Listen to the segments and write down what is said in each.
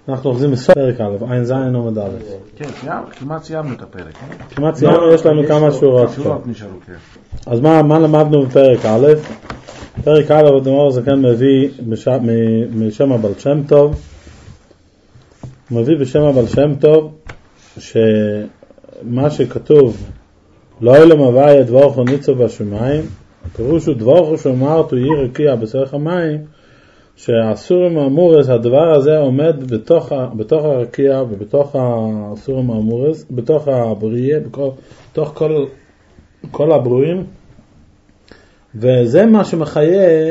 אנחנו אוחזים מסוף פרק א', עין זין עומד א'. כן, כמעט סיימנו את הפרק. כמעט סיימנו, יש לנו כמה שורות. שורות נשארו, כן. אז מה למדנו בפרק א'? פרק א', הדמור הזה כאן מביא משם הבעל שם טוב. מביא בשם הבעל שם טוב, שמה שכתוב, לא אלו מביא את דבורכו ניצו בשמיים, הפירוש הוא דבורכו שאמרתו יהי רקיע בסרך המים, שהסורים האמורס, הדבר הזה עומד בתוך הרקיע ובתוך הסורים האמורס, בתוך הבריאה, בתוך כל הברואים, וזה מה שמחיה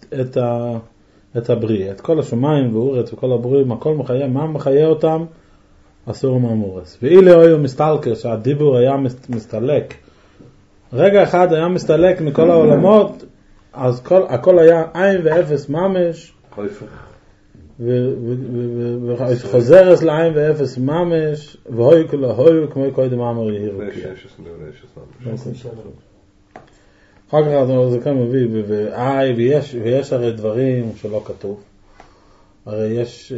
את הבריאה, את כל השמיים ואורץ וכל הברואים, הכל מחיה, מה מחיה אותם? הסורים האמורס. ואילו היו מסתלקה, שהדיבור היה מסתלק, רגע אחד היה מסתלק מכל העולמות, אז הכל היה עין ואפס ממש, וחוזרס לעין ואפס ממש, והוי כולו הוי כמו קודם אמר יהי רקיע. אחר כך זה כאן מביא, ויש הרי דברים שלא כתוב, הרי יש,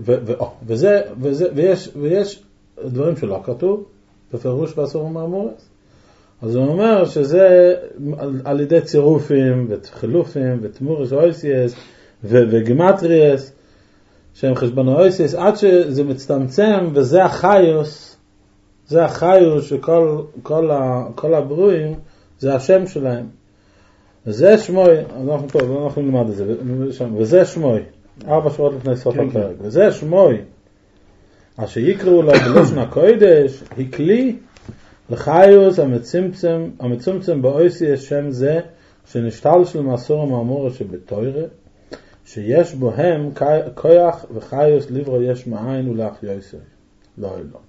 ויש דברים שלא כתוב, בפירוש באסורים האמורס. אז הוא אומר שזה על ידי צירופים וחילופים ותמורס אויסיאס וגימטריאס שהם חשבונו אויסיאס עד שזה מצטמצם, וזה החיוס, זה החיוס שכל כל הברואים זה השם שלהם, וזה שמוי, אנחנו נלמד את זה, וזה שמוי 4 שורות לפני סוף הפרק, וזה שמוי אשר יקראו לו בלשון הקודש הכלי לחיוס המצומצם באויסי שם זה שנשתל של מסורים האמורס שבתוירה, שיש בוהם כוח וחיוס לברוא יש מאין ולהחיוסי לא.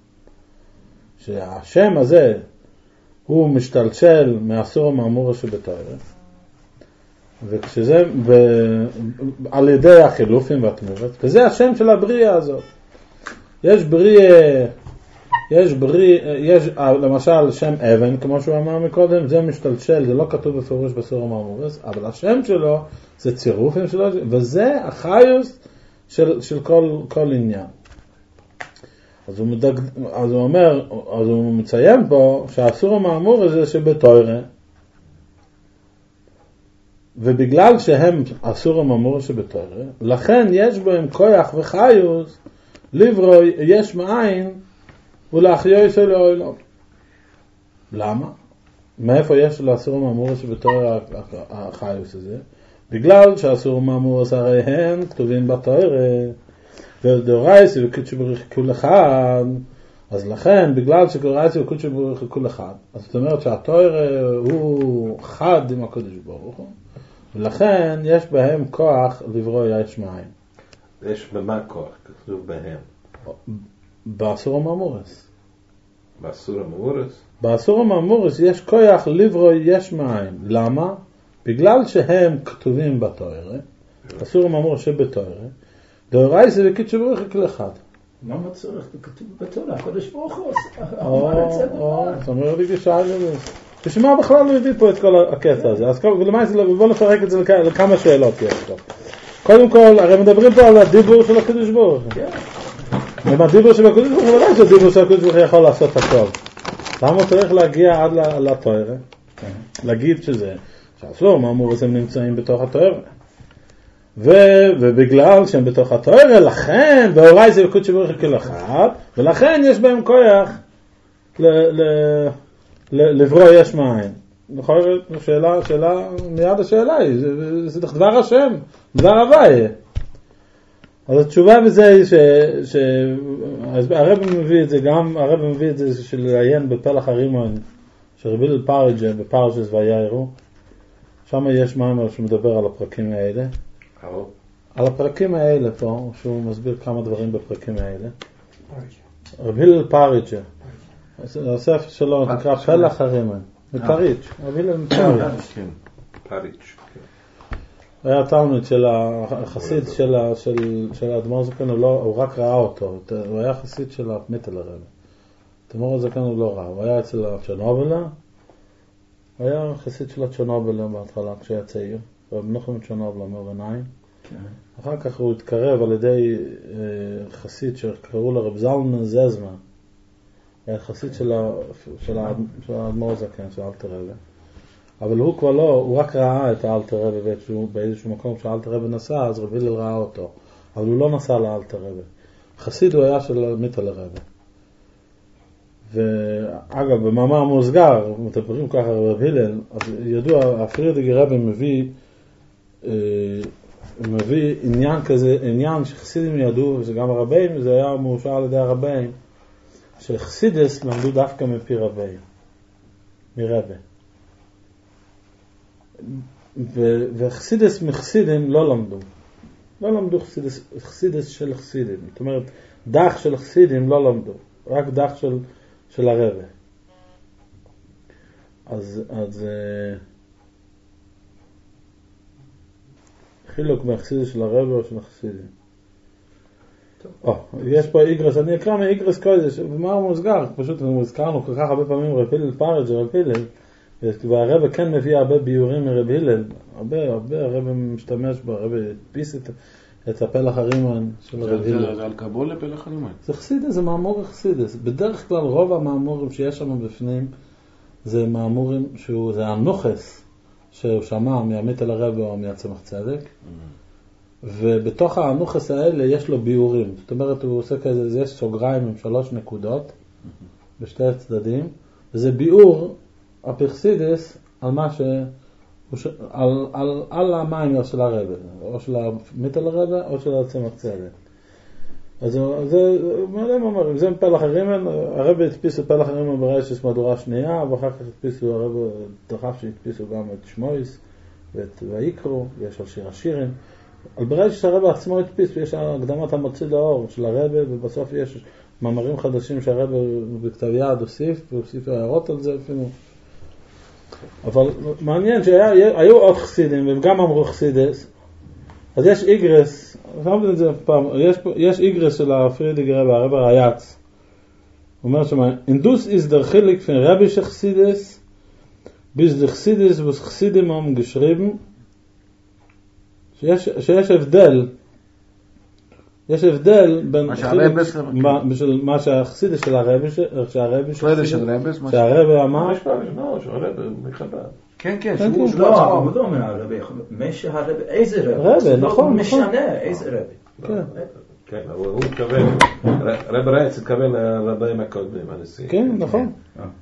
שהשם הזה הוא משתלשל מהסורים האמורס שבתוירה, וכשזה על ידי החילופים והתמורות, וזה השם של הבריאה הזאת. יש בריאה, יש למשל שם אבן, כמו שהוא אמר מקודם, זה משתלשל, זה לא כתוב בפירוש בסורים האמורס, אבל השם שלו זה צירופים שלו, וזה החיוס של כל עניין. אז הוא מציין פה שהסורים האמורס זה שבתוירה, ובגלל שהם הסורים האמורס שבתוירה, לכן יש בהם כוח וחיוס לברוא יש מאין ולהחיוס לעולם. למה? מאיפה יש לסורים האמורס שבתוירה החיוס הזה? בגלל שהסורים האמורס הרי הם כתובים בתוירה, ודאורייסי וקודש ברוך כל אחד, אז לכן בגלל שדאורייסי וקודש ברוך כל אחד, אז זאת אומרת שהתוירה הוא חד עם הקודש ברוך הוא, ולכן יש בהם כוח לברוא יש מאין. יש במה כוח? כתוב בהם? באסורים האמורס. באסורים האמורס? באסורים האמורס יש כוח לברוא יש מאין. למה? בגלל שהם כתובים בתוירה, אסורים האמורס שבתוירה, דאורייסי וקודש ברוך כל אחד. למה צריך? כתוב בתורה, הקודש ברוך הוא אמר את זה דבר. זאת אומרת לי כשעה לזה. בשביל בכלל לא הביא פה את כל הקטע הזה. אז בואו נפרק את זה לכמה שאלות יש פה. קודם כל, הרי מדברים פה על הדיבור של הקדוש ברוך הוא. אם הדיבור של הקדוש ברוך הוא, ודאי שהדיבור של הקדוש ברוך הוא יכול לעשות הכל. למה הוא צריך להגיע עד לתוירה? להגיד שזה, שהסורים האמורס הם נמצאים בתוך התוירה. ובגלל שהם בתוך התוירה, לכן, דאורייסי וקודש ברוך הוא כל אחד, ולכן יש בהם כוח לברוא יש מאין. שאלה, מיד השאלה היא, זה דבר השם, דבר הוואי. אז התשובה בזה היא הרב מביא את זה גם, הרב מביא את זה של לעיין בפלח הרימון, שרבי פריג'ה בפרשס ויערו, שם יש מאמר שמדבר על הפרקים האלה. על הפרקים האלה פה, שהוא מסביר כמה דברים בפרקים האלה. רבי פריג'ה. הספר שלו נקרא פלח הרימון. מפריץ', רבי מפריץ'. פריץ'. היה תלמיד של החסיד של האדמו"ר זקן, הוא רק ראה אותו, הוא היה חסיד של המיטל הרב. האדמו"ר זקן הוא לא ראה, הוא היה אצל הצ'רנובלה, הוא היה חסיד של הצ'רנובלה בהתחלה כשהיה צעיר, רב נחום צ'רנובלה מאורניים, אחר כך הוא התקרב על ידי חסיד שקראו לו רב זלמן זזמן, היה חסיד של האדמו"ר הזקן, של אלתר רבי. אבל הוא כבר לא, הוא רק ראה את האלתר רבי באיזשהו מקום שהאלתר רבי נסע, אז רב הלל ראה אותו, אבל הוא לא נסע לאלתר רבי. חסיד הוא היה של מיטל רבי. ואגב, במאמר מוסגר, מטפלים ככה רב הלל, אז ידוע, הפרידיגר רבי מביא עניין כזה, עניין שחסידים ידעו, וזה גם הרבים, זה היה מאושר על ידי הרבים, שחסידס למדו דווקא מפי רבי, מרבי. וחסידס מחסידים לא למדו חסידס של חסידים. זאת אומרת, דח של חסידים לא למדו, רק דח של הרבי. אז חילוק מהחסידס של הרבי או של החסידים. יש פה איגרס, אני אקרא מאיגרס קודש, ומה הוא מוסגר? פשוט הזכרנו כל כך הרבה פעמים רב הלל פארג' רב הלל, והרבי כן מביא הרבה ביורים מרב הלל, הרבה הרבי משתמש בו, הרבי הדפיס את הפלח הרימן של רב הלל. זה על קבולה פלח הרימן? זה חסידס, זה מאמור חסידס. בדרך כלל רוב המאמורים שיש שם בפנים, זה מאמורים זה הנוחס שהוא שמע מהמיטל הרבי או מהצמח צדק, ובתוך הנוחס האלה יש לו ביורים. זאת אומרת, הוא עושה כזה, יש סוגריים עם 3 נקודות בשתי הצדדים, וזה ביור הפרסידס על מה על המים של הרבי, או של המיטל הרבי או של הצמח צדק. אז זה מלא מאמרים, זה פלח הרימן, הרבי הדפיסו פלח הרימן ברשת מהדורה שנייה, ואחר כך הדפיסו, הרבי דחף שהדפיסו גם את שמויס ואת ויקרו, יש על שיר השירים. על ברשת שהרבי עצמו הדפיס, יש הקדמת המוציא לאור של הרבי, ובסוף יש מאמרים חדשים שהרבי בכתב יד הוסיף, והוסיף הערות על זה אפילו. אבל מעניין שהיו עוד חסידים, והם גם אמרו חסידס, אז יש איגרס, יש איגרס של הפרידיגר רבי, הרבי רייץ. הוא אומר שמה, אינדוס איז דר חיליק פן רבי שחסידס, ביז דר חסידס וחסידים הם גשריבן, שיש הבדל, בין מה שהחסידס של הרבי, שהרבי אמר, כן, שהוא לא אומר הרבי, איזה רבי, נכון, משנה איזה רבי. כן, אבל הוא מתכוון, רבי רייץ התכוון לרבים הקודמים, הנשיאים. כן, נכון.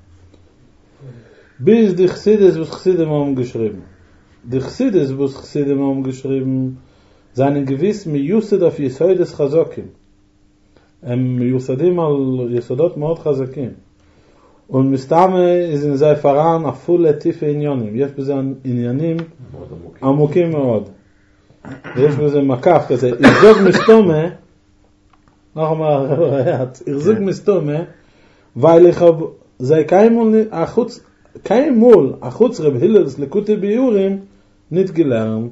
ביז די חסידס וחסידים הם גשריבן. די חסידס וחסידים הם גשריבן, seinen gewiss מיוסד auf יסוידס חזוקים. הם מיוסדים על יסודות מאוד חזקים. ומסתמה איזן זה פרן אפול לטיפה עניונים. יש בזה עניינים עמוקים מאוד. ויש בזה מקף כזה. ירזוג מסתומה, אנחנו אומר, ירזוג מסתומה, זה קיים מול החוץ רב היללס לקוטי ביורים, נתגלרם.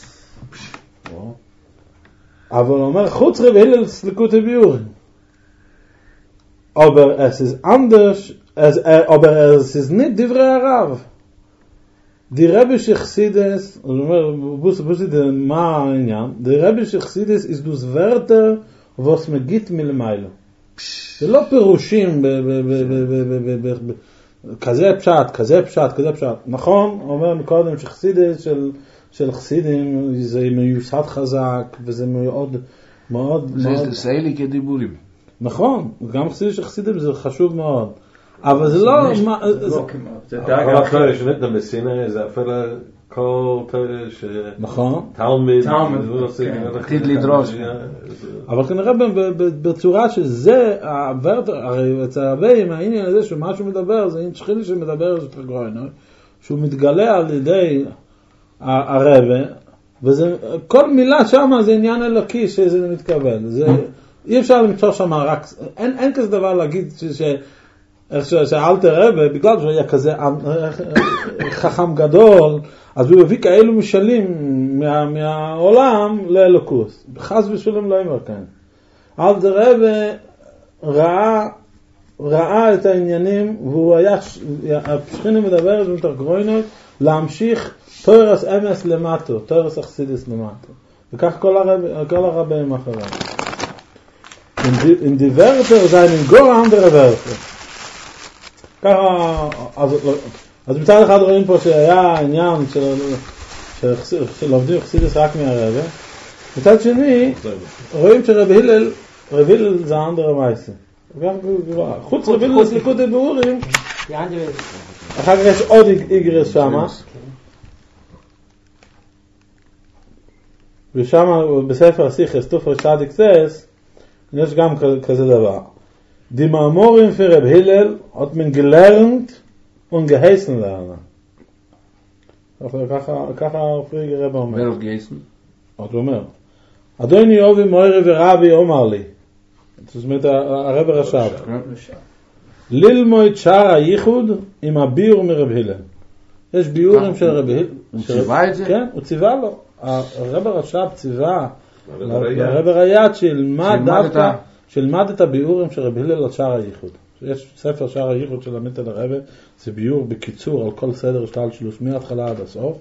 אבל הוא אומר, חוץ רב היללס לקוטי ביורים. Aber es ist anders, aber es ist nicht דברי הרב. Die Rebische Chassidus, הוא אומר, מה העניין? Die Rebische Chassidus ist das Wörter, was man gibt מלמיילו. זה לא פירושים כזה פשט. נכון, הוא אומר מקודם שחסידס של חסידים זה מיוסד חזק, וזה מאוד... זה סיילי כדיבורים. נכון, גם חסידים זה חשוב מאוד. אבל זה לא... אבל התורה שנתנה בסיני זה אפילו כל תורה ש... נכון. תלמיד. עתיד לדרוש. אבל כנראה בצורה שזה, הרי אצל הרבים העניין הזה שמה שהוא מדבר, זה שחילי שמדבר זה פרגוינו, שהוא מתגלה על ידי הרבי, וכל מילה שם זה עניין אלוקי שזה מתקבל. אי אפשר למצוא שם רק... אין כזה דבר להגיד שאלתר רבי, בגלל שהוא היה כזה חכם גדול, אז הוא הביא כאלו משלים מהעולם לאלוקוס. חס ושלום לא אומר כאן. אלתר רבי ראה את העניינים, והוא היה, הפשכינה מדברת מתוך גרוינות, להמשיך תורס אמס למטו, תורס אכסידס למטו. וכך כל הרבים אחריו. In die Wörter seinen gar andere Wörter. ככה, אז מצד אחד רואים פה שהיה עניין של עובדים חסידס רק מהרבא, מצד שני רואים שרב הלל זה אנדר המייסה. חוץ רב הלל סליקות בבאורים, אחר כך יש עוד איגרס שמה, ושם בספר הסיכס תופר צדיק סס יש גם כזה דבר. Die Marmorim für Reb Hillel hat man gelernt und geheißen lernen. ככה פריגר רב אומר. wer geheißen? הוא אומר, אדוני יובי מוירי ורבי אומר לי, זאת אומרת הרב רשב, ללמוד שער הייחוד עם הביור מרב הלל. יש ביורים של רב הלל. הוא ציווה את זה? כן, הוא ציווה לו. הרב רשב ציווה לרב רייט שילמד את הביורים של רב הלל על שער הייחוד. יש ספר שער הייחוד של עמית אל הרב, זה ביור בקיצור על כל סדר השתלשלות מההתחלה עד הסוף.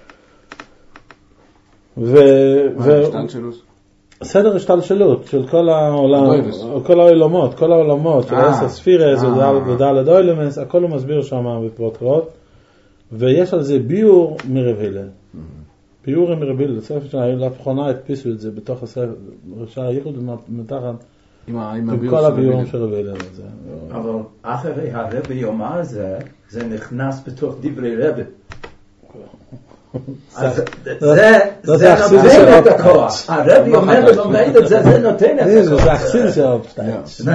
סדר השתלשלות של כל העולמות, כל העולמות של 10 ספירס ודלת אוילמס, הכל הוא מסביר שם בפרוטרוט, ויש על זה ביור מרב הלל. ביור מרב הלל, ספר שלאחרונה הדפיסו את זה בתוך הספר שער הייחוד ומתחת עם כל הביורים של רב הלל. אבל אחרי הרבי יאמר זה נכנס בתוך דברי רבי. אז זה נותן את הכוח. הרבי אומר ללמד את זה, זה נותן את הכוח. זה החסיד של הרב.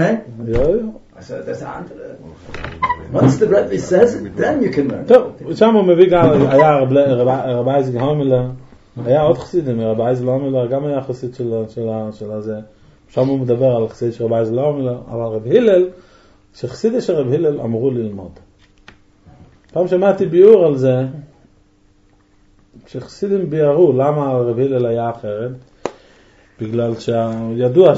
Once the Rebbe says it, then you can learn. טוב, שם הוא מביא גם, היה רב אייזיק הומלר, היה עוד חסידים, רב אייזיק הומלר גם היה חסיד של הזה. שם הוא מדבר על חסיד של רב אייזיק הומלר, אבל רב הלל, שחסידי של רב הלל אמרו ללמוד. פעם שמעתי ביור על זה, שחסידים ביארו למה רב הלל היה אחרת, בגלל שידוע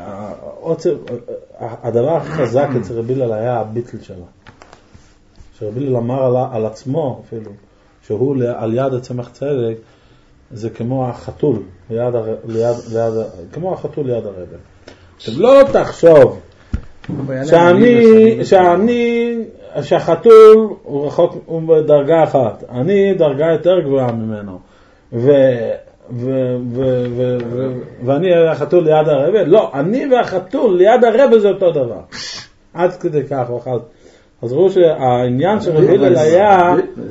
שהדבר הכי חזק אצל רב הלל היה הביטל שלה. שרב הלל אמר על עצמו אפילו, שהוא על יד הצמח צדק, זה כמו החתול כמו החתול ליד הרב. לא תחשוב שהחתול הוא רחוק, הוא בדרגה אחת, אני דרגה יותר גבוהה ממנו, ואני החתול ליד הרב. לא, אני והחתול ליד הרב זה אותו דבר. עד כדי כך ואחד. אז ראו שהעניין של רב הלל היה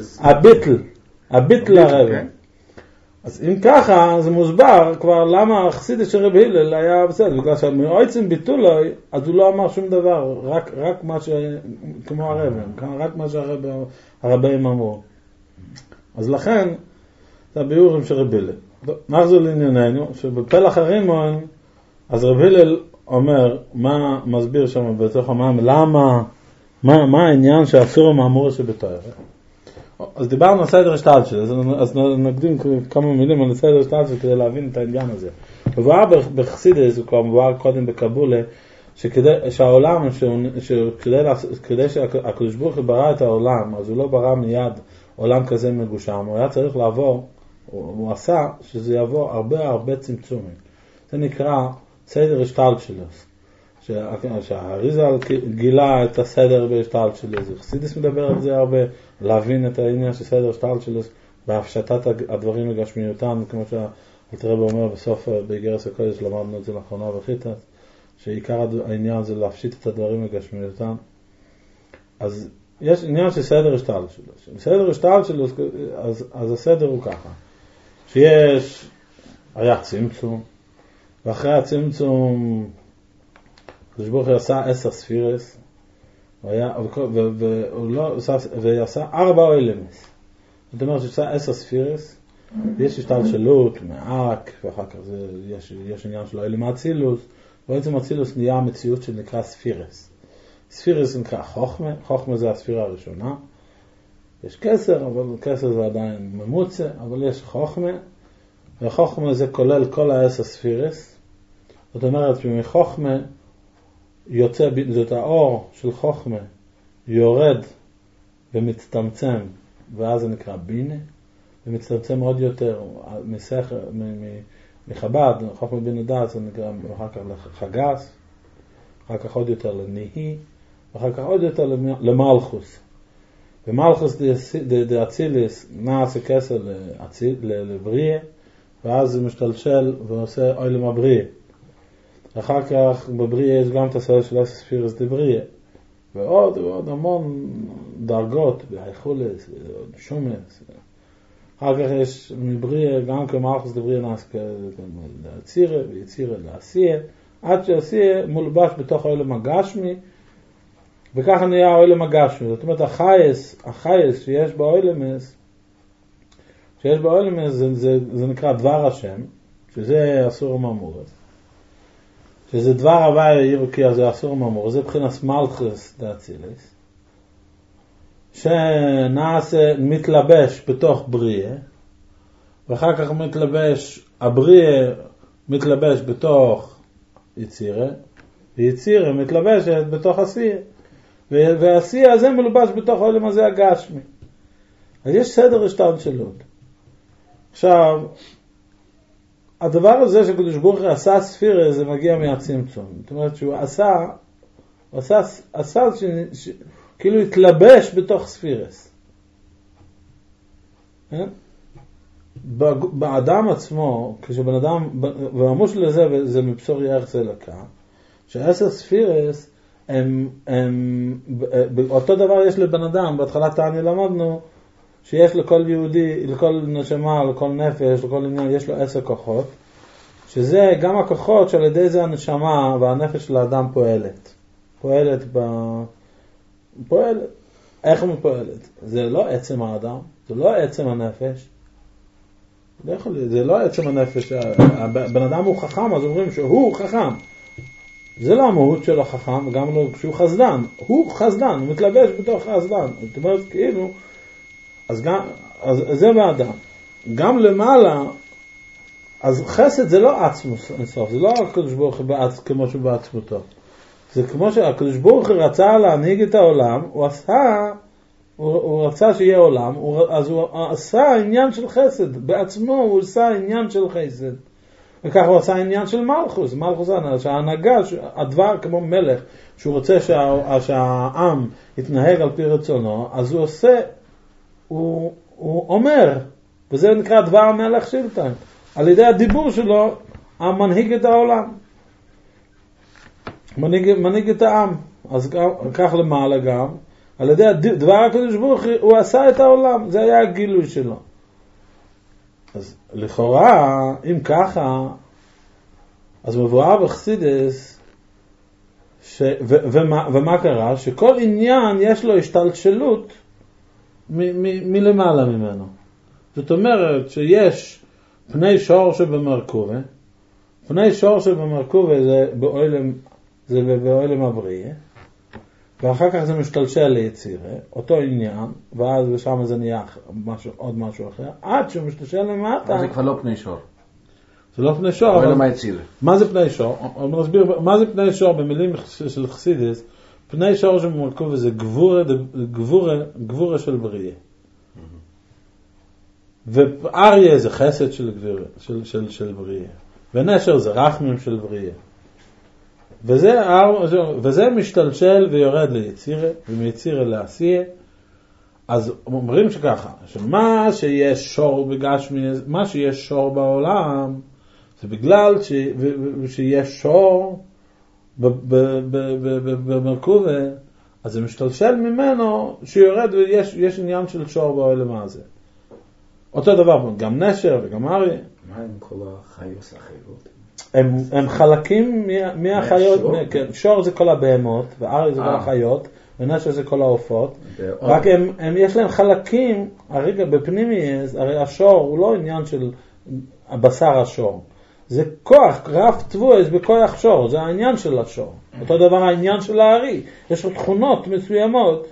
הביטל לרב. אז אם ככה, זה מוסבר כבר למה החסידות של רב הלל היה בסדר, בגלל שהמועצים ביטולוי, אז הוא לא אמר שום דבר, רק מה כמו הרב, רק מה שהרבים אמרו. אז לכן, זה הביאורים של רב הלל. נחזור לענייננו, שבפלח הרימון, אז רב הלל אומר, מה מסביר שם בתוך המים, למה, מה העניין שאסור מאמור שבתואר. אז דיברנו על סדר השתלשל, אז נקדים כמה מילים על סדר השתלשל כדי להבין את העניין הזה. מבואר בחסידס, הוא כבר מבואר קודם בקבולה, שהעולם, כדי שהקדוש ברוך הוא ברא את העולם, אז הוא לא ברא מיד עולם כזה מגושם, הוא היה צריך לעבור, הוא עשה שזה יעבור הרבה צמצומים. זה נקרא סדר השתלשלוס. שהאריזל גילה את הסדר בהשתלשלוס. חסידס מדבר על זה הרבה, להבין את העניין של סדר השתלשלוס בהפשטת הדברים לגשמיותם, כמו שהרב אומר בסוף באיגרס הקודש, למדנו את זה לאחרונה בחיטה, שעיקר העניין זה להפשיט את הדברים לגשמיותם. אז יש עניין של סדר השתלשלוס. בסדר השתלשלוס, אז הסדר הוא ככה, היה צמצום, ואחרי הצמצום הקדוש ברוך הוא עשה 10 ספירס, ועשה 4 אוילמס. זאת אומרת שעשה 10 ספירס, ויש השתלשלות, מעק, ואחר כך יש עניין של אוילם אצילוס, ובעצם אצילוס נהיה המציאות שנקרא ספירס. ספירס נקרא חוכמה, חוכמה זה הספירה הראשונה. יש כסר, אבל כסר זה עדיין ממוצע, אבל יש חוכמה, וחוכמה זה כולל כל 10 ספירס. זאת אומרת שמחוכמה יוצא, זאת האור של חוכמה, יורד ומצטמצם, ואז זה נקרא בינה, ומצטמצם עוד יותר, מחב"ד, חוכמה בינה דעת, זה נקרא אחר כך לחגס, אחר כך עוד יותר לנהי, ואחר כך עוד יותר למלכוס. ומלכוס דאציליס נעשה כסר לבריא, ואז זה משתלשל ועושה אוילם הבריא. אחר כך בבריא יש גם את הסדר של ספירס דבריא. ועוד המון דרגות, בהיכולס, שומס. אחר כך יש מבריא, גם כמלכוס דבריא נעשה להצירה, ויצירה לעשייה, עד שעשייה מולבש בתוך אוילם הגשמי, וככה נהיה האוילם הגשמי. זאת אומרת, החייס שיש באוילמס, זה נקרא דבר השם, שזה אסור ומאמורס. שזה דבר הוואי ירוקי, זה אסור ומאמורס, זה בחינת מלכוס דאצילס, שנעשה מתלבש בתוך בריאה, ואחר כך הבריאה מתלבש בתוך יצירה, ויצירה מתלבשת בתוך עשייה. והעשייה הזה מלובש בתוך העולם הזה הגשמי. אז יש סדר השתלשלות. עכשיו, הדבר הזה שקדוש ברוך הוא עשה ספירה, זה מגיע מהצמצום. זאת אומרת שהוא עשה כאילו התלבש בתוך ספירס. באדם עצמו, כשבן אדם, והמוש לזה, וזה מבשור ירח זה לקה, ש10 ספירס, אותו דבר יש לבן אדם, בהתחלת תעני למדנו, שיש לכל יהודי, לכל נשמה, לכל נפש, לכל עניין, יש לו 10 כוחות, שזה גם הכוחות שעל ידי זה הנשמה והנפש של האדם פועלת. איך היא פועלת? זה לא עצם האדם, זה לא עצם הנפש, זה לא עצם הנפש, הבן אדם הוא חכם, אז אומרים שהוא חכם, זה לא המהות של החכם, גם לא כשהוא חסדן, הוא חסדן, הוא מתלבש בתוך חסדן, זאת אומרת כאילו, אז זה באדם, גם למעלה, אז חסד זה לא עצמוס אינסוף, זה לא הקדוש ברוך הוא כמו שהוא בעצמותו, זה כמו שהקדוש ברוך הוא רצה להנהיג את העולם, הוא רצה שיהיה עולם, אז הוא עשה עניין של חסד, בעצמו הוא עשה עניין של חסד, וכך הוא עשה עניין של מלכוס, שההנהגה, הדבר כמו מלך, שהוא רוצה שהעם יתנהג על פי רצונו, אז הוא עושה, הוא אומר, וזה נקרא דבר המלך שלטן, על ידי הדיבור שלו, המנהיג את העולם, מנהיג את העם, אז כך למעלה גם, על ידי דבר הקדוש ברוך הוא עשה את העולם, זה היה הגילוי שלו. אז לכאורה, אם ככה, אז מבואר בחסידס, ומה קרה? שכל עניין יש לו השתלשלות מלמעלה ממנו. זאת אומרת שיש פני שור שבמרכובה, פני שור שבמרכובה זה באוילם הבריא, ואחר כך זה משתלשל ליצירה, אותו עניין, ואז ושם זה נהיה עוד משהו אחר, עד שהוא משתלשל למטה. זה כבר לא פני שור. זה לא פני שור. אבל מה יצירה? מה זה פני שור? אני מסביר, מה זה פני שור במילים של חסידס? פני שור שבמרכובה זה גבורה של בריא. ואריה זה חסד של גבורה, של בריא. ונשר זה רחמים של בריא. וזה משתלשל ויורד ליצירה, ומיצירה לעשייה. אז אומרים שככה, שמה שיש שור בגשמי, מה שיש שור בעולם, זה בגלל שיש שור במרכובה, אז זה משתלשל ממנו שיורד ויש עניין של שור בעולם הזה. אותו דבר, גם נשר וגם אריה. מה עם כל החיות האחרות? הם חלקים מהחיות, שור זה כל הבהמות, ואריה זה כל החיות, ונשר זה כל העופות, רק יש להם חלקים, הרגע בפנימי, הרי השור הוא לא עניין של הבשר השור, זה כוח, רף תבואס בכוח שור, זה העניין של השור, אותו דבר העניין של הארי, יש לו תכונות מסוימות,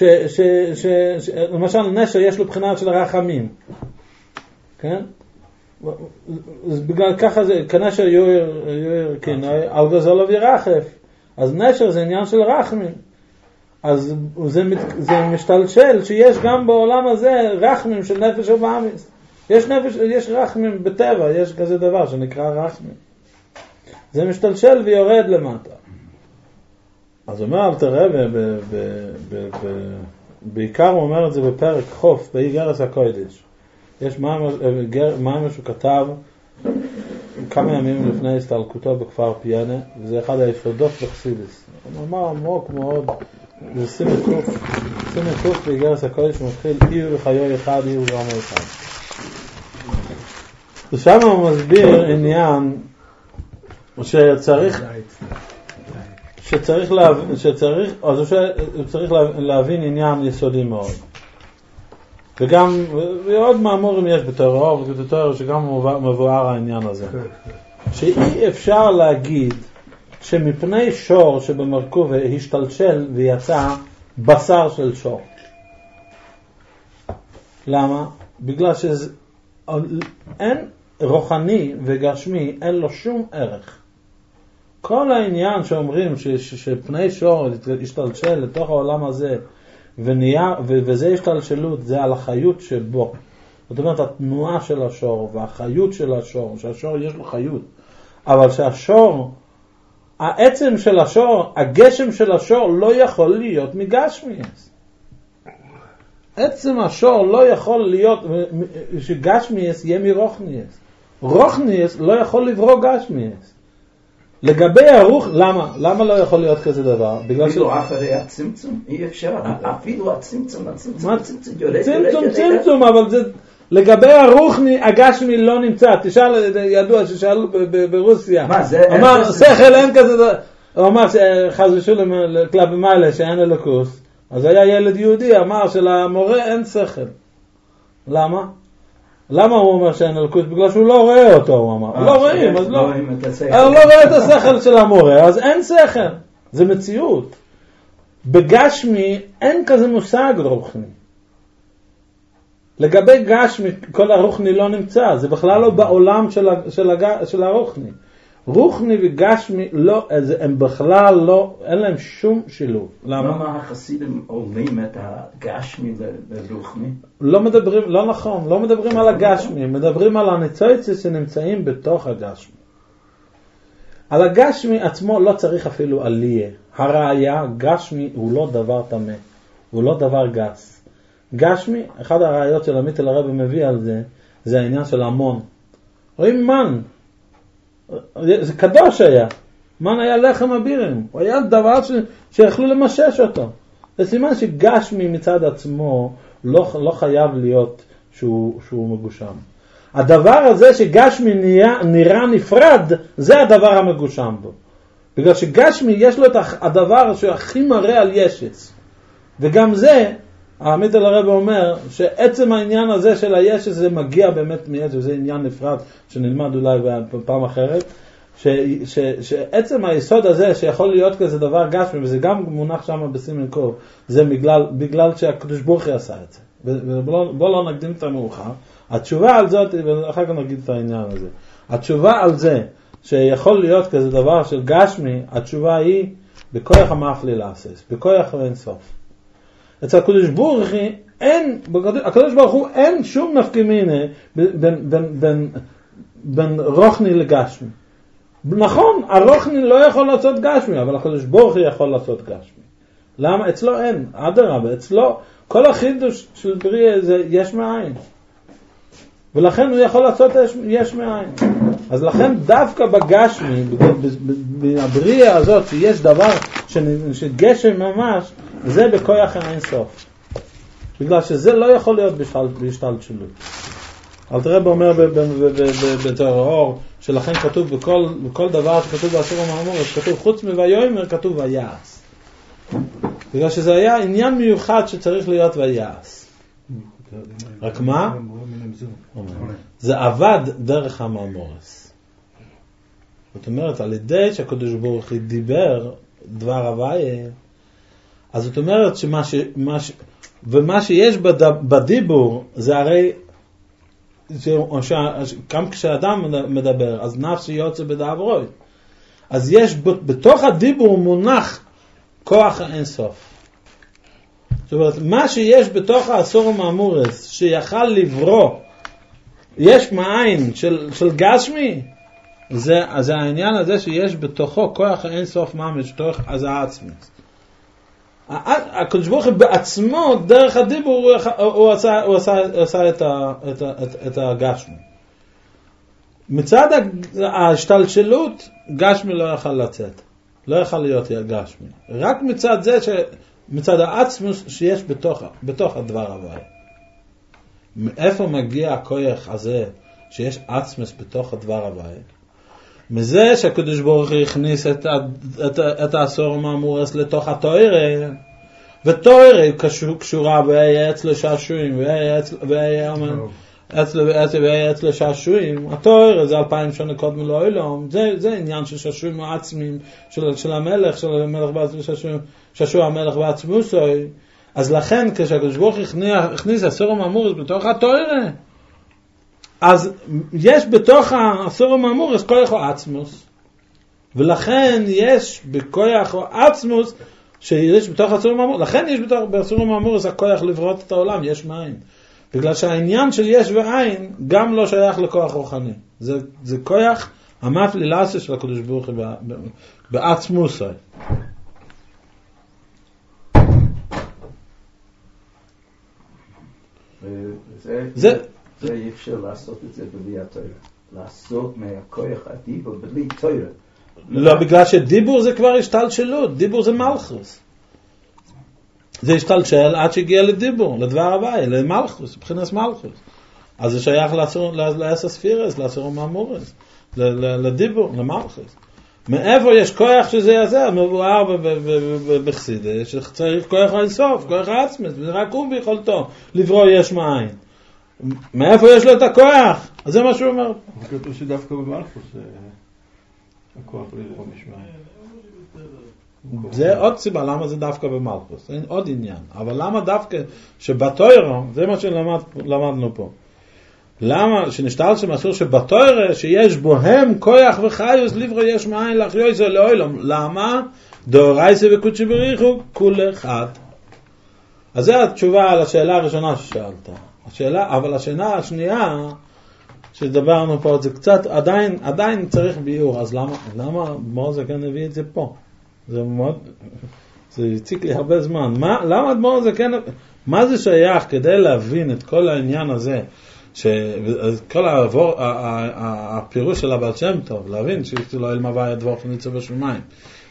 למשל נשר יש לו בחינה של רחמים, כן? אז בגלל ככה זה, כנשר יויר כינוי, על גזולו ירחף, אז נשר זה עניין של רחמים, אז זה משתלשל שיש גם בעולם הזה רחמים של נפש ובאמיס, יש נפש, יש רחמים בטבע, יש כזה דבר שנקרא רחמים. זה משתלשל ויורד למטה. אז אומר אל תראה, בעיקר הוא אומר את זה בפרק חוף, באיגרס הקודש. יש מה שהוא כתב כמה ימים לפני הסתלקותו בכפר פיאנה, וזה אחד היסודות בחסידות. הוא אמר עמוק מאוד, זה סימן קוף באיגרס הקודש, הוא מתחיל איר וחיו אחד, איר ורמה אחד. ושם הוא מסביר עניין שצריך להבין עניין יסודי מאוד. וגם, ועוד מאמורים יש בתורה, ובתורה שגם מבואר העניין הזה. שאי אפשר להגיד שמפני שור שבמרכוב השתלשל ויצא בשר של שור. למה? בגלל שאין רוחני וגשמי, אין לו שום ערך. כל העניין שאומרים שפני שור השתלשל לתוך העולם הזה, וזה השתלשלות, זה על החיות שבו. זאת אומרת, התנועה של השור והחיות של השור, שהשור יש לו חיות. אבל שהשור, העצם של השור, הגשם של השור לא יכול להיות מגשמיאס. עצם השור לא יכול להיות, שגשמיאס יהיה מרוחניאס. רוחניאס לא יכול לברוא גשמיאס. לגבי הרוח, למה לא יכול להיות כזה דבר? אפילו אחרי הצמצום, אי אפשר, אפילו הצמצום צמצום, אבל זה, לגבי הרוחני, הגשמי לא נמצא. תשאל, ידוע ששאלו ברוסיה. מה זה? אמר, שכל אין כזה דבר. הוא אמר שחזשו לכלב מיילה שאין אלוקוס. אז היה ילד יהודי, אמר שלמורה אין שכל. למה? למה הוא אומר שאין אלוקות? בגלל שהוא לא רואה אותו, הוא אמר. לא רואים, אז לא רואה את השכל של המורה, אז אין שכל. זה מציאות. בגשמי אין כזה מושג רוחני. לגבי גשמי, כל הרוחני לא נמצא. זה בכלל לא בעולם של הרוחני. רוחני וגשמי לא, הם בכלל לא, אין להם שום שילוב. למה החסידים עולים את הגשמי לרוחני? לא נכון, לא מדברים על הגשמי, מדברים על הניצוצות שנמצאים בתוך הגשמי. על הגשמי עצמו לא צריך אפילו עלייה. הראיה, גשמי הוא לא דבר טמא, הוא לא דבר גס. גשמי, אחד הראיות של עמית אל הרב מביא על זה, זה העניין של המון. רואים מן, זה קדוש היה. מן היה לחם אבירים. הוא היה דבר שיכלו למשש אותו. זה סימן שגשמי מצד עצמו לא חייב להיות שהוא מגושם. הדבר הזה שגשמי נראה נפרד, זה הדבר המגושם בו. בגלל שגשמי יש לו את הדבר שהכי מראה על ישס. וגם זה, העמית אל הרב אומר, שעצם העניין הזה של הישס זה מגיע באמת מישס, וזה עניין נפרד שנלמד אולי בפעם אחרת, שעצם היסוד הזה שיכול להיות כזה דבר גשמי, וזה גם מונח שם בסימן קוב, זה בגלל שהקדוש ברוך הוא עשה את זה. ובוא לא נקדים את המאוחר. התשובה על זאת, ואחר כך נגיד את העניין הזה. התשובה על זה שיכול להיות כזה דבר של גשמי, התשובה היא בכוח המאפלי לעשס, בכוח אין סוף. אצל הקדוש ברוך הוא אין שום נפקא מינה בין רוחני לגשמי. נכון, הרוחני לא יכול לעשות גשמי, אבל הקדוש ברוך הוא יכול לעשות גשמי. למה? אצלו אין, אדרבה, אצלו כל החידוש של בריאה זה יש מאין. ולכן הוא יכול לעשות יש מאין. אז לכן דווקא בגשמי, בבריאה הזאת, שיש דבר שגשם ממש, זה בכוח אין סוף. בגלל שזה לא יכול להיות בהשתלשלות. אל תראה אומר בתורה אור, שלכן כתוב בכל דבר שכתוב בעשור המאמור, כתוב חוץ מויאמר, כתוב ויעש. בגלל שזה היה עניין מיוחד שצריך להיות ויעש. רק מה? זה עבד דרך המאמורס. זאת אומרת, על ידי שהקדוש ברוך הוא דיבר דבר הוויה, אז זאת אומרת ומה שיש בדיבור זה הרי גם כשאדם מדבר, אז נפשי יוצא בדברוי. אז יש בתוך הדיבור מונח כוח האינסוף. זאת אומרת, מה שיש בתוך העשור המאמורס שיכל לברוא יש מאין של גשמי, אז העניין הזה שיש בתוכו כוח אין סוף ממש, תוך אז העצמית. הקדוש ברוך הוא בעצמו, דרך הדיבור, הוא עשה את הגשמי. מצד ההשתלשלות, גשמי לא יכל לצאת. לא יכל להיות גשמי. רק מצד זה, מצד העצמוס שיש בתוך הדבר הבא. מאיפה מגיע הכוח הזה שיש עצמוס בתוך הדבר הבא? מזה שהקדוש ברוך הוא הכניס את האסור מאמורס לתוך התורה, ותורה קשורה והיה אצל שעשועים, והיה אצל שעשועים. התורה זה 2000 שנה קודם לעולם, זה עניין של שעשועים העצמים, של המלך, של המלך שעשוע המלך בעצמוסו. אז לכן כשהקדוש ברוך הוא הכניס אסור מאמורס בתוך התורה, אז יש בתוך האסור מאמורס כוח עצמוס, ולכן יש בכוח עצמוס שיש בתוך האסור מאמורס, לכן יש בתוך באסור מאמורס הכוח לברות את העולם, יש מאין, בגלל שהעניין של יש ואין גם לא שייך לכוח רוחני, זה כוח המפלילסיה של הקדוש ברוך הוא בעצמוס. זה אי אפשר לעשות את זה בלי התורה. לעשות מהכוח הדיבור בלי תורה. לא, בגלל שדיבור זה כבר השתלשלות, דיבור זה מלכוס. זה השתלשל עד שהגיע לדיבור, לדבר הבא, למלכוס, מבחינת מלכוס. אז זה שייך לעשר ספירס, לעשר מאמורס, לדיבור, למלכוס. מאיפה יש כוח שזה יעזר? מבואר בחסידה, שצריך כוח האינסוף, כוח העצמס, ורק הוא ביכולתו לברוא יש מאין. מאיפה יש לו את הכוח? אז זה מה שהוא אומר. כתוב שדווקא במלכוס הכוח לברוא יש מאין. זה עוד סיבה למה זה דווקא במלכוס, אין עוד עניין. אבל למה דווקא שבתורה, זה מה שלמדנו פה. למה שנשתל שמסור שבתורה שיש בוהם כוח וחיוס לברוא יש מאין להחיו זה לעולם. למה? דאורייסה וקודשי בריחו כול אחד. אז זו התשובה על השאלה הראשונה ששאלת. אבל השאלה השנייה שדברנו פה זה קצת עדיין צריך ביור. אז למה מורזה כן הביא את זה פה? זה הציק לי הרבה זמן. למה מורזה כן, מה זה שייך כדי להבין את כל העניין הזה, שכל הפירוש של הבעל שם טוב, להבין שלא אלמה והיה דבר פניצה בשמיים,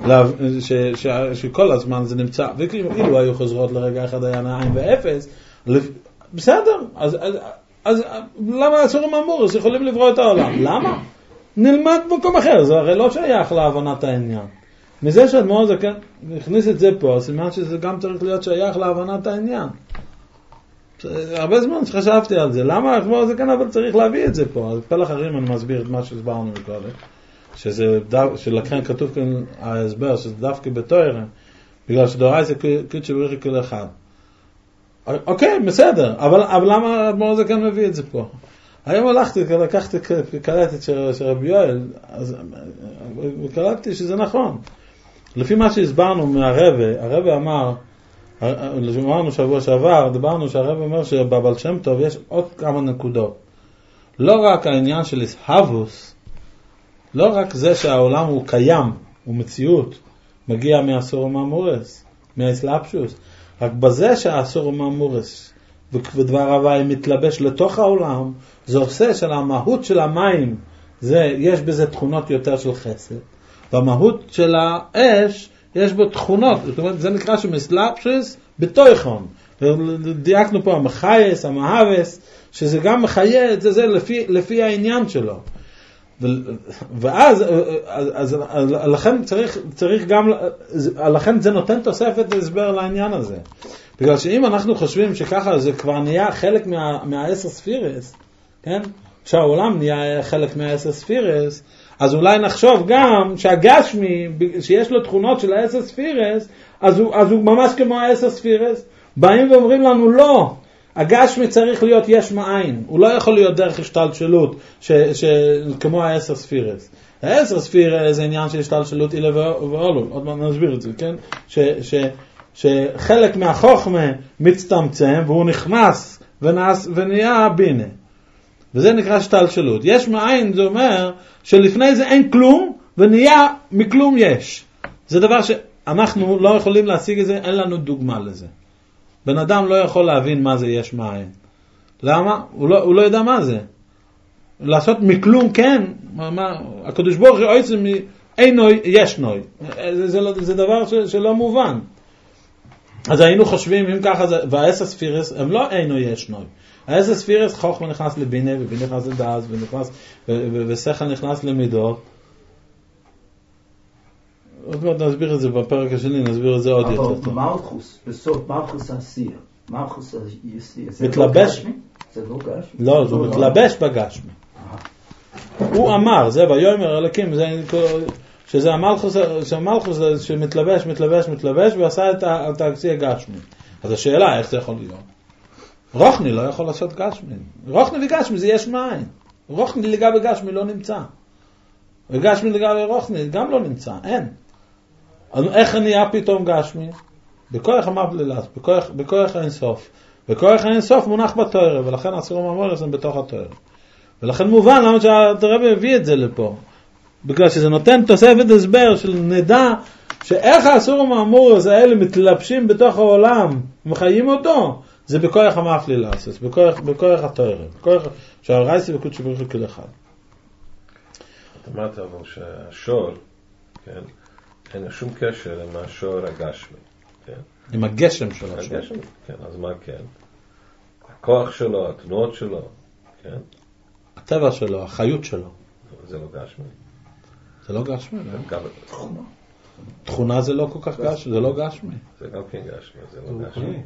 שכל הזמן זה נמצא, וכאילו היו חוזרות לרגע אחד היה נעיים ואפס, בסדר, אז למה אסורים אמורס יכולים לברוא את העולם? למה? נלמד במקום אחר, זה הרי לא שייך להבנת העניין. מזה שאדמו"ר זה כן הכניס את זה פה, סימן שזה גם צריך להיות שייך להבנת העניין. הרבה זמן שחשבתי על זה, למה אדמו"ר זה כן אבל צריך להביא את זה פה. אז כל אחרים אני מסביר את מה שהסברנו מקודם, שלכן כתוב כאן ההסבר שזה דווקא בתורה, בגלל שדוראי זה קודשי בריחו כל אחד. אוקיי, בסדר, אבל למה אדמו"ר זה כן מביא את זה פה? היום הלכתי, קלטתי של רבי יואל, אז קלטתי שזה נכון. לפי מה שהסברנו הרבי אמר, אמרנו שבוע שעבר, דיברנו שהרבי אומר שבבעל שם טוב יש עוד כמה נקודות. לא רק העניין של איסהבוס, לא רק זה שהעולם הוא קיים, הוא מציאות, מגיע מהאסור ומאמורס, מהאסלאפשוס, רק בזה שהאסור ומאמורס ודבר הוואי מתלבש לתוך העולם, זה עושה של המהות של המים, יש בזה תכונות יותר של חסד, והמהות של האש יש בו תכונות, זאת אומרת, זה נקרא שמסלאפשוס בתוכן. דייקנו פה המחייס, המאהבס, שזה גם מחייס, זה לפי העניין שלו. ואז, לכן צריך גם, לכן זה נותן תוספת הסבר לעניין הזה. בגלל שאם אנחנו חושבים שככה זה כבר נהיה חלק מהעשר ספירס, כן? שהעולם נהיה חלק מהעשר ספירס, אז אולי נחשוב גם שהגשמי, שיש לו תכונות של העשר ספירס, אז הוא ממש כמו העשר ספירס. באים ואומרים לנו לא, הגשמי צריך להיות יש מאין, הוא לא יכול להיות דרך השתלשלות כמו העשר ספירס. העשר ספירס זה עניין של השתלשלות אילה ואולו, עוד מעט נסביר את זה, כן? שחלק מהחוכמה מצטמצם והוא נכנס ונהיה בינה. וזה נקרא השתלשלות. יש מאין, זה אומר שלפני זה אין כלום, ונהיה מכלום יש. זה דבר שאנחנו לא יכולים להשיג את זה, אין לנו דוגמה לזה. בן אדם לא יכול להבין מה זה יש מאין. למה? הוא לא יודע מה זה. לעשות מכלום כן, הקדוש ברוך הוא עושה מאינוי יש נוי. זה דבר שלא מובן. אז היינו חושבים, אם ככה, והאס הספירס, הם לא אינוי יש נוי. האס הספירס, חוכמה נכנס לבינה, ובינה נכנס לדעת, ושכל נכנס למידות. עוד מעט נסביר את זה בפרק השני, נסביר את זה עוד יותר טוב. אבל מלכוס, בסוף מלכוס הסיר, מלכוס היסיר, מתלבש? זה לא גשמי? לא, זה מתלבש בגשמי. הוא אמר, זה ויאמר אלוקים, שזה המלכוס שמתלבש ועשה את הכסי הגשמי. אז השאלה, איך זה יכול להיות? רוחני לא יכול לעשות גשמי. רוחני וגשמי זה יש מאין. רוחני לגבי גשמי לא נמצא. וגשמי לגבי רוחני גם לא נמצא, אין. איך נהיה פתאום גשמי? בכוח המבלילת, בכוח האינסוף. בכוח האינסוף מונח בתורה, ולכן אסור מאמור זה בתוך התורה. ולכן מובן למה שהרב הביא את זה לפה. בגלל שזה נותן תוספת הסבר של נדע שאיך האסור מאמור הזה האלה מתלבשים בתוך העולם ומחיים אותו, זה בכוח המפלילת, בכוח התורה. בכוח שהרייסי וקודש ברוך הוא כל אחד. את אמרת אבל שהשור, כן, אין שום קשר עם השור הגשמי, כן? עם הגשם של השור. הגשם, כן, אז מה כן? הכוח שלו, התנועות שלו, כן? הטבע שלו, החיות שלו. זה לא גשמי. זה לא גשמי, לא? תכונה זה לא כל כך גשמי, זה לא גשמי. זה גם כן גשמי, זה לא גשמי.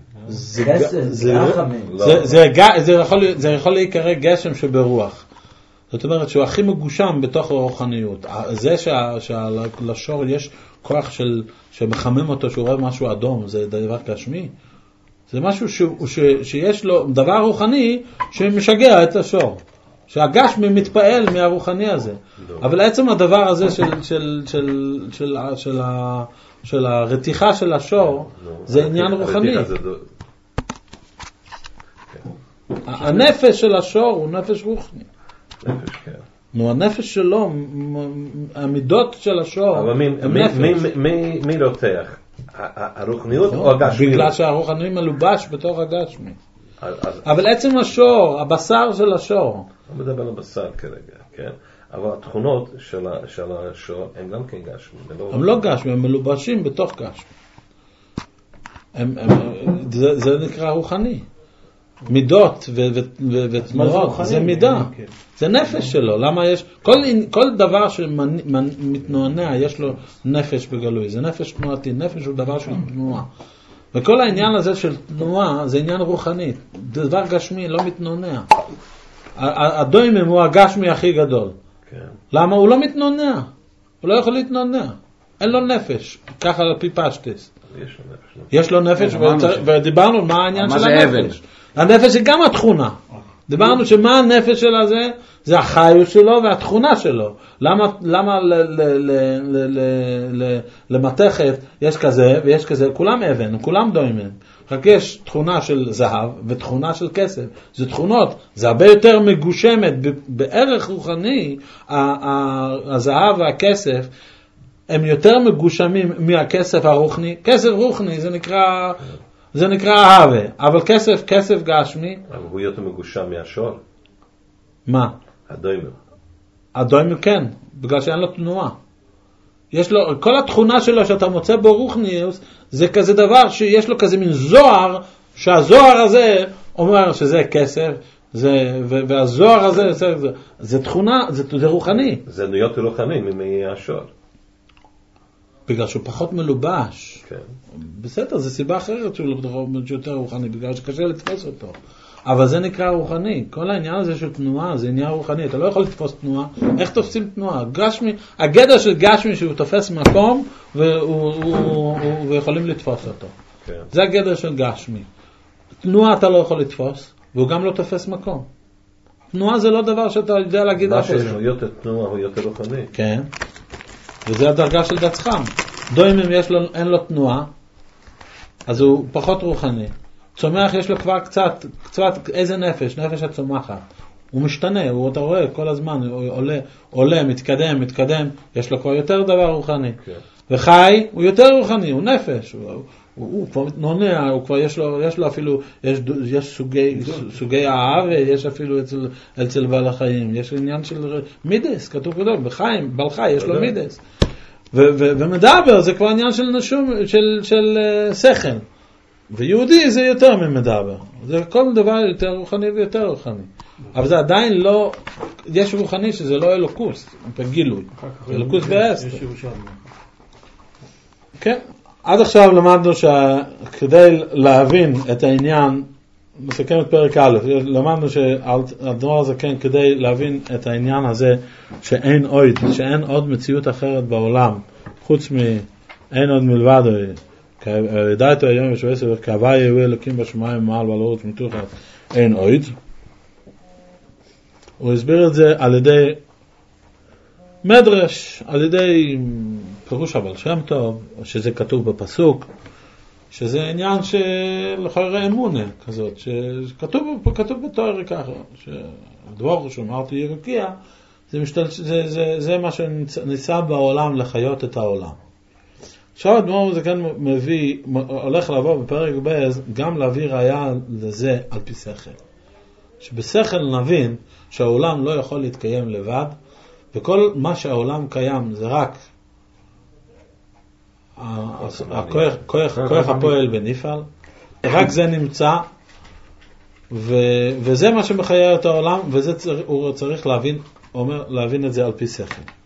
זה יכול להיקרא גשם שברוח. זאת אומרת שהוא הכי מגושם בתוך הרוחניות. זה שלשור יש כוח שמחמם אותו, שהוא רואה משהו אדום, זה דבר גשמי. זה משהו שיש לו דבר רוחני שמשגע את השור. שהגשמי מתפעל מהרוחני הזה. אבל עצם הדבר הזה של הרתיחה של השור, זה עניין רוחני. הנפש של השור הוא נפש רוחני. נו, הנפש שלו, המידות של השור, הם נפש. מי רותח? הרוחניות או הגשמי? בגלל שהרוחני מלובש בתוך הגשמי. אבל עצם השור, הבשר של השור. לא מדבר על הבשר כרגע, כן? אבל התכונות של השור הם גם כן גשמי. הם לא גשמי, הם מלובשים בתוך גשמי. זה נקרא רוחני. מידות ותנועות, זה מידה. זה נפש שלו. למה יש? כל דבר שמתנוענע, יש לו נפש בגלוי. זה נפש תנועתי. נפש הוא דבר של תנועה. וכל העניין הזה של תנועה זה עניין רוחני. דבר גשמי לא מתנוענע. הדוימם הוא הגשמי הכי גדול. למה? הוא לא מתנוענע. הוא לא יכול להתנוענע. אין לו נפש. ככה על פי פשטס. יש לו נפש, ודיברנו מה העניין של הנפש. הנפש היא גם התכונה. דיברנו שמה הנפש שלה זה החיות שלו והתכונה שלו. למה למתכת יש כזה ויש כזה, כולם אבן, כולם דוימן. רק יש תכונה של זהב ותכונה של כסף. זה תכונות, זה הרבה יותר מגושמת בערך רוחני. הזהב והכסף הם יותר מגושמים מהכסף הרוחני. כסף רוחני זה נקרא אהבה, אבל כסף גשמי. אבל הוא יותר מגושם מהשור. מה? הדוימר. הדוימר כן, בגלל שאין לו תנועה. יש לו, כל התכונה שלו שאתה מוצא בו רוחניוס, זה כזה דבר שיש לו כזה מין זוהר, שהזוהר הזה אומר שזה כסף, והזוהר הזה, זה תכונה, זה רוחני. זה יותר רוחני מהשור. בגלל שהוא פחות מלובש. כן. בסדר, זו סיבה אחרת שהוא יותר רוחני, בגלל שקשה לתפוס אותו. אבל זה נקרא רוחני. כל העניין הזה של תנועה זה עניין רוחני. אתה לא יכול לתפוס תנועה. איך תופסים תנועה? גשמי, הגדר של גשמי שהוא תופס מקום ויכולים לתפוס אותו. כן. זה הגדר של גשמי. תנועה אתה לא יכול לתפוס, והוא גם לא תופס מקום. תנועה זה לא דבר שאתה יודע להגיד מה שיש לו יותר תנועה הוא יותר רוחני. כן. וזה הדרגה של דץ חם. דוימם אין לו תנועה, אז הוא פחות רוחני. צומח יש לו כבר קצת איזה נפש הצומחת. הוא משתנה, אתה רואה כל הזמן, הוא עולה, מתקדם, יש לו כבר יותר דבר רוחני. וחי הוא יותר רוחני, הוא נפש, הוא כבר נונע, הוא כבר יש לו אפילו, יש סוגי אהבה, יש אפילו אצל בעל החיים, יש עניין של מידס, כתוב כתוב, בחיים, בעל חי יש לו מידס. ומדבר זה כבר עניין של נשום, של שכל. ויהודי זה יותר ממדבר. זה כל דבר יותר רוחני ויותר רוחני. אבל זה עדיין לא, יש רוחני שזה לא אלוקוס, בגילוי. זה אלוקוס באסתר. כן. עד עכשיו למדנו שכדי להבין את העניין, נסכם את פרק א', למדנו שהדבר הזה כן, כדי להבין את העניין הזה שאין עוד מציאות אחרת בעולם, חוץ אין עוד מלבדו, ידעתו היום ישוע סבר, כהווה יהיו אלוקים בשמיים מעל ועל הארץ מתחת, אין עוד. הוא הסביר את זה על ידי מדרש, על ידי פירוש הבעל שם טוב, שזה כתוב בפסוק, שזה עניין שלכאורה אמונה כזאת, שכתוב בתורה ככה, שהדבר שאמרתי ירקיע, זה מה שניסה בעולם לחיות את העולם. עכשיו הדבר הזה כן הולך לבוא בפרק ב' גם להביא ראיה לזה על פי שכל. שבשכל נבין שהעולם לא יכול להתקיים לבד, וכל מה שהעולם קיים זה רק הכוח הפועל בנפעל, רק זה נמצא, וזה מה שמחיה את העולם, וזה הוא צריך להבין את זה על פי שכל.